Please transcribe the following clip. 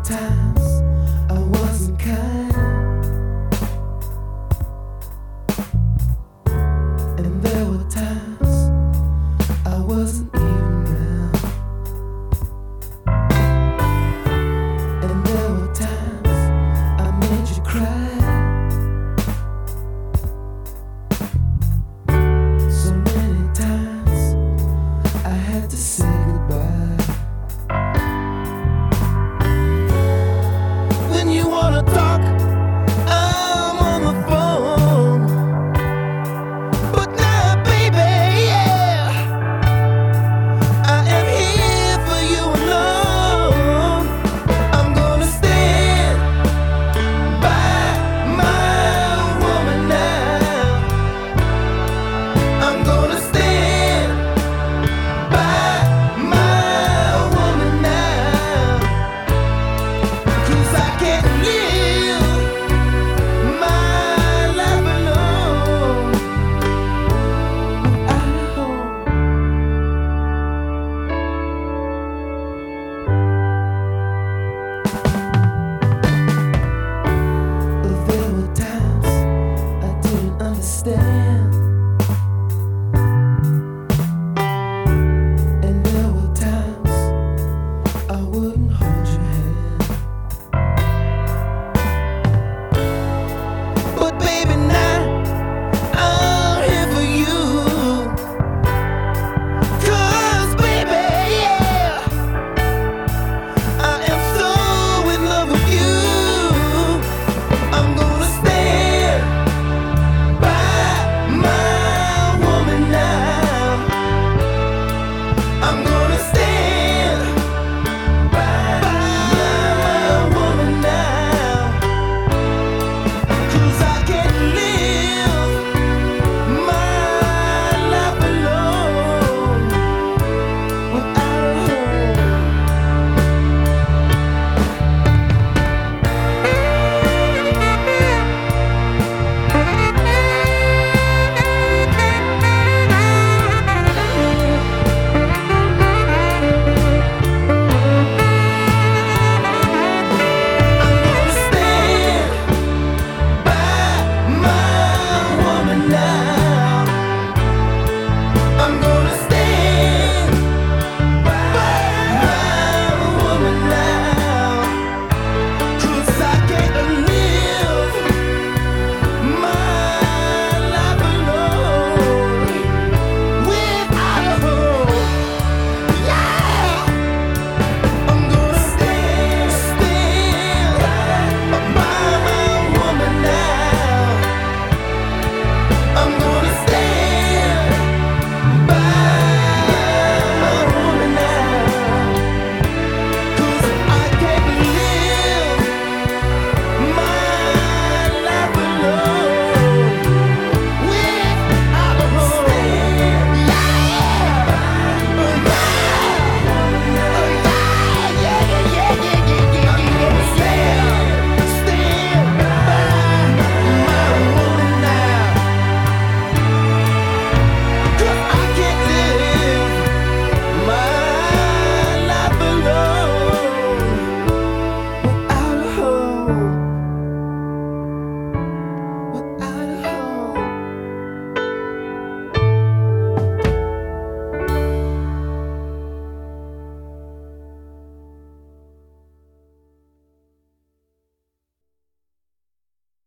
times I wasn't kind, and there were times I wasn't even around, and there were times I made you cry. So many times I had to say goodbye. When you wanna talk, I'm on the phone. But now, baby, yeah, I am here for you alone. I'm gonna stand by my woman now. I'm gonna stand by my woman now. 'Cause I can't live my life alone without a home. There were times I didn't understand, and there were times I wouldn't